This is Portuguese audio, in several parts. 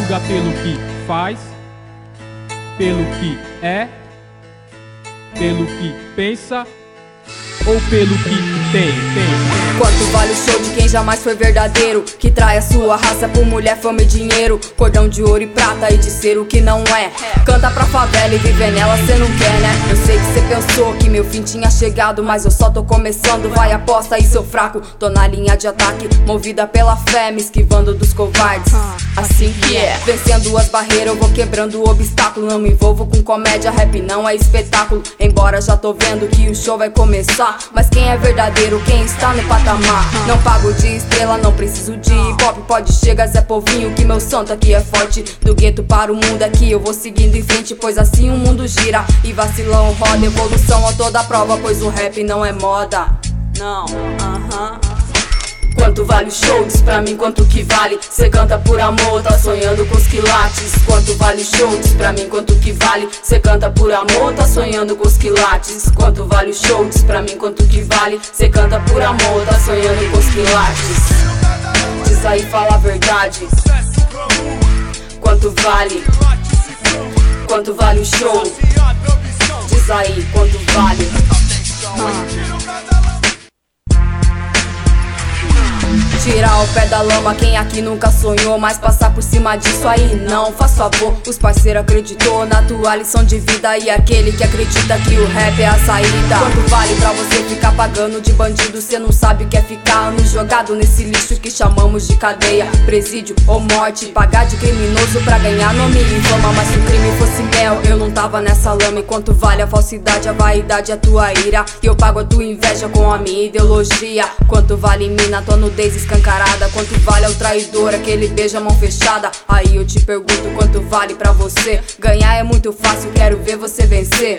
julga pelo que faz, pelo que é, pelo que pensa ou pelo que tem. Quanto vale o show de quem jamais foi verdadeiro, que trai a sua raça por mulher, fama e dinheiro, cordão de ouro e prata e de ser o que não é. Canta pra favela e viver nela cê não quer, né? Eu sei que cê pensou que meu fim tinha chegado, mas eu só tô começando, vai aposta aí seu fraco. Tô na linha de ataque, movida pela fé, me esquivando dos covardes. Assim que é, vencendo as barreiras eu vou quebrando o obstáculo. Não me envolvo com comédia, rap não é espetáculo. Embora já tô vendo que o show vai começar, mas quem é verdadeiro, quem está no patamar. Não pago de estrela, não preciso de hip-hop. Pode chegar Zé Povinho, que meu santo aqui é forte. Do gueto para o mundo aqui eu vou seguindo em frente, pois assim o mundo gira e vacilão roda. Evolução a toda prova, pois o rap não é moda. Não, Quanto vale o show? Diz pra mim quanto que vale. Cê canta por amor, tá sonhando com os quilates. Quanto vale o show? Diz pra mim quanto que vale. Cê canta por amor, tá sonhando com os quilates. Quanto vale o show? Diz pra mim quanto que vale. Cê canta por amor, tá sonhando com os quilates. Diz aí, fala a verdade. Quanto vale? Quanto vale o show? Diz aí, quanto vale? Tirar o pé da lama, quem aqui nunca sonhou, mas passar por cima disso aí não, faz favor. Os parceiros acreditou na tua lição de vida, e aquele que acredita que o rap é a saída. Quanto vale pra você ficar pagando de bandido? Cê não sabe o que é ficar anos jogado nesse lixo que chamamos de cadeia, presídio ou morte. Pagar de criminoso pra ganhar nome e fama, mas se o crime fosse mel eu não tava nessa lama. E quanto vale a falsidade, a vaidade, a tua ira, e eu pago a tua inveja com a minha ideologia. Quanto vale mina, tua nudez escancarada? Quanto vale ao traidor, aquele beijo a mão fechada? Aí eu te pergunto, quanto vale pra você? Ganhar é muito fácil, quero ver você vencer.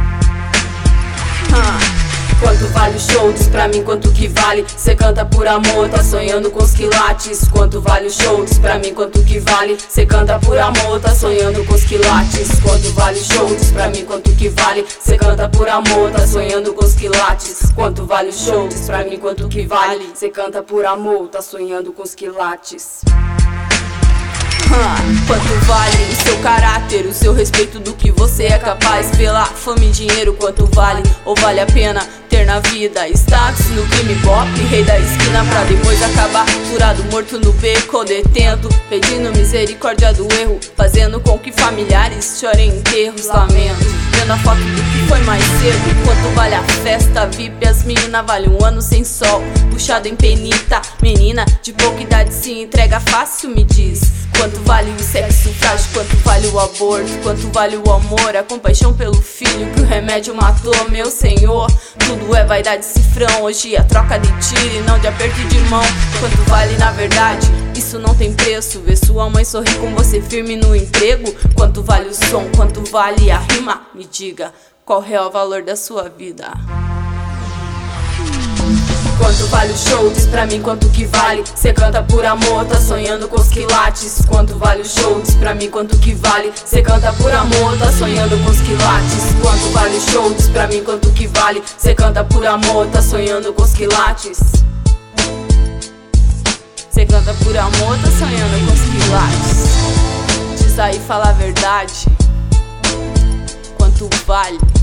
Quanto vale o show? Diz pra mim quanto que vale. Cê canta por amor, tá sonhando com os quilates. Quanto vale o show? Diz pra mim quanto que vale. Cê canta por amor, tá sonhando com os quilates. Quanto vale o show? Diz pra mim quanto que vale. Cê canta por amor, tá sonhando com os quilates. Quanto vale o show? Diz pra mim quanto que vale. Cê canta por amor, tá sonhando com os quilates. Quanto vale o seu caráter, o seu respeito do que você é capaz? Pela fama e dinheiro, quanto vale? Ou vale a pena ter na vida status no crime pop, rei da esquina, pra depois acabar furado, morto no beco ou detento, pedindo misericórdia do erro, fazendo com que familiares chorem enterros, lamento, vendo a foto do que foi mais cedo. Quanto vale a festa VIP? As meninas vale um ano sem sol, puxado em penita. Menina de pouca idade se entrega fácil, me diz. Quanto vale o sexo frágil? Quanto vale o aborto? Quanto vale o amor, a compaixão pelo filho que o remédio matou? Meu senhor, tudo é vaidade cifrão. Hoje a troca de tiro e não de aperto de mão. Quanto vale na verdade? Isso não tem preço. Ver sua mãe sorrir com você firme no emprego. Quanto vale o som? Quanto vale a rima? Me diga, qual é o valor da sua vida? Quanto vale o show? Diz pra mim quanto que vale. Cê canta por amor, tá sonhando com os quilates. Quanto vale o show? Diz pra mim quanto que vale. Cê canta por amor, tá sonhando com os quilates. Quanto vale o show? Diz pra mim quanto que vale. Cê canta por amor, tá sonhando com os quilates. Cê canta por amor, tá sonhando com os quilates. Diz aí, fala a verdade. Quanto vale?